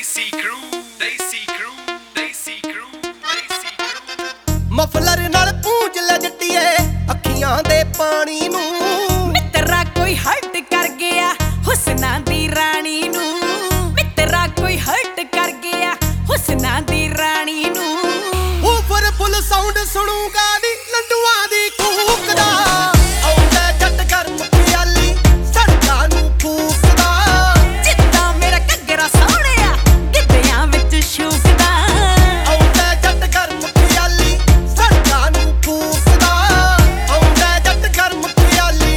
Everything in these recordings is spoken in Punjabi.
Desi crew, Desi crew, Desi crew, Desi crew। Muffler ਨਾਲ ਪੂੰਝ ਲੈ ਜੱਟੀਏ ਅੱਖੀਆਂ ਦੇ ਪਾਣੀ ਨੂੰ। ਮਿੱਤਰਾ ਕੋਈ ਹਰਟ ਕਰ ਗਿਆ ਹੁਸਨਾ ਦੀ ਰਾਣੀ ਨੂੰ। ਮਿੱਤਰਾ ਕੋਈ ਹਰਟ ਕਰ ਗਿਆ ਹੁਸਨਾ ਦੀ ਰਾਣੀ ਨੂੰ। ਉਪਰ ਫੁੱਲ ਸਾਊਂਡ ਸੁਣੂਗਾ ਨੀ ਲੰਡੂਆਂ ਦੀ ਕੂਕ ਦਾ। ਆਉਂਦਾ ਜੱਟ ਗਰਮ ਖਿਆਲੀ ਸੜਕਾਂ ਨੂੰ ਫੂਕਦਾ। ਜਿੱਦਾਂ ਮੇਰਾ ਘੱਗਰਾ ਸੋਹਣਿਆ ਗਿੱਧਿਆਂ ਵਿੱਚ ਸ਼ੂਕਦਾ। ਆਉਂਦਾ ਜੱਟ ਗਰਮ ਖਿਆਲੀ ਸੜਕਾਂ ਨੂੰ ਫੂਕਦਾ। ਆਉਂਦਾ ਜੱਟ ਗਰਮ ਖਿਆਲੀ।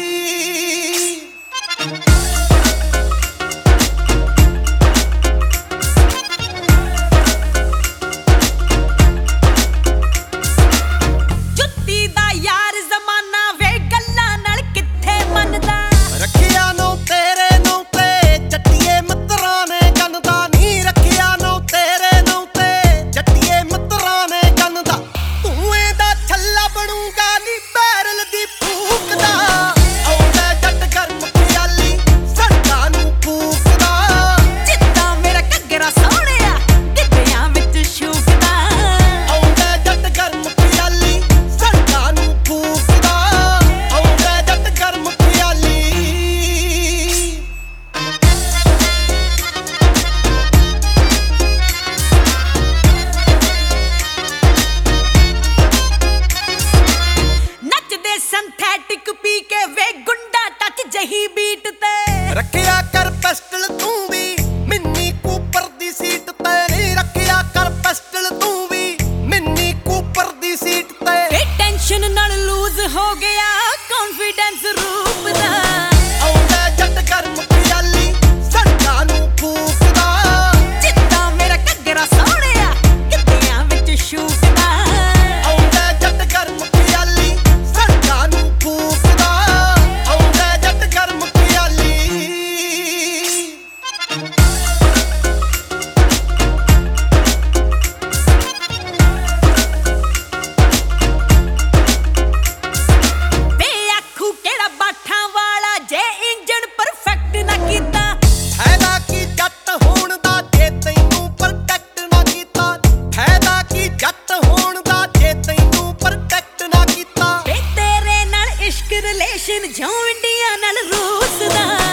ਜੁੱਤੀ ਦਾ ਯਾਰ ਜ਼ਮਾਨਾ ਵੇ ਗੱਲਾਂ ਨਾਲ ਕਿੱਥੇ ਮੰਨਦਾ। ਰੱਖਿਆ ਨੂੰ ਤੇਰੇ ਨੂੰ ਤੇ ਜੱਟੀਏ ਮਿੱਤਰਾਂ ਨੇ ਗੰਨਦਾ ਨੀ। ਰੱਖਿਆ ਨੂੰ ਤੇਰੇ ਨੂੰ ਤੇ ਜੱਟੀਏ ਮਿੱਤਰਾਂ ਨੇ ਗੰਨਦਾ। ਤੂੰ ਇਹਦਾ ਛੱਲਾ ਬਣੂਗਾ ਨੀ ਬੈਰਲ ਦੀ ਫੂਕ ਦਾ। ਆਉਂਦਾ ਜੱਟ ਗਰਮ ਖਿਆਲੀ ਸੜਕਾਂ ਨੂੰ ਫੂਕਦਾ। ਜਿੱਦਾਂ ਮੇਰਾ ਘੱਗਰਾ ਸੋਹਣਿਆ ਗਿੱਧਿਆਂ ਵਿੱਚ ਸ਼ੂਕਦਾ। ਆਉਂਦਾ ਜੱਟ ਗਰਮ ਖਿਆਲੀ ਸੜਕਾਂ ਨੂੰ ਫੂਕਦਾ। ਆਉਂਦਾ ਜੱਟ ਗਰਮ ਖਿਆਲੀ। ਨੱਚਦੇ ਸਿੰਥੈਟਿਕ ਪੀ ਕੇ ਵੇ ਗੁੰਡਾ ਟੱਚ ਜਹੀ ਬੀਟ ਤੇ। ਰੱਖਿਆ ਕਰ ਪਿਸਟਲ ਤੂੰ ਵੀ ਮਿੰਨੀ ਕੂਪਰ ਦੀ ਸੀਟ ਤੇ ਨੀ। ਰੱਖਿਆ ਕਰ ਪਿਸਟਲ ਤੂੰ ਵੀ ਮਿੰਨੀ ਕੂਪਰ ਦੀ ਸੀਟ ਤੇ। ਵੇ ਟੈਨਸ਼ਨ ਨਾਲ ਲੂਜ਼ ਹੋ ਗਿਆ ਕੌਨਫੀਡੈਂਸ ਰੂਪ ਦਾ। ਆਉਂਦਾ ਜੱਟ ਗਰਮ ਖਿਆਲੀ ਸੜਕਾਂ ਨੂੰ ਫੂਕਦਾ। ਜਿੱਦਾਂ ਮੇਰਾ ਘੱਗਰਾ ਸੋਹਣਿਆ ਗਿੱਧਿਆਂ ਵਿੱਚ ਸ਼ੂਕਦਾ। ਆਉਂਦਾ ਜੱਟ ਗਰਮ ਖਿਆਲੀ ਸੜਕਾਂ ਨੂੰ ਫੂਕਦਾ। ਆਉਂਦਾ ਜੱਟ ਗਰਮ ਖਿਆਲੀ। ਵੇ ਆਖੂ ਕਿਹੜਾ ਬਾਠਾਂ ਵਾਲਾ ਜੇ ਇੰਜਣ ਪਰਫੈਕਟ ਨਾ ਕੀਤਾ। ਫਾਇਦਾ ਕੀ ਜੱਟ ਹੋਣ ਦਾ ਜੇ ਤੈਨੂੰ ਪ੍ਰੋਟੈਕਟ ਨਾ ਕੀਤਾ। ਫਾਇਦਾ ਕੀ ਜੱਟ ਹੋਣ ਦਾ ਜੇ ਤੈਨੂੰ ਪ੍ਰੋਟੈਕਟ ਨਾ ਕੀਤਾ। ਵੇ ਤੇਰੇ ਨਾਲ ਇਸ਼ਕ ਰਿਲੇਸ਼ਨ ਜੋ ਇੰਡੀਆ ਨਾਲ ਰੂਸ ਦਾ।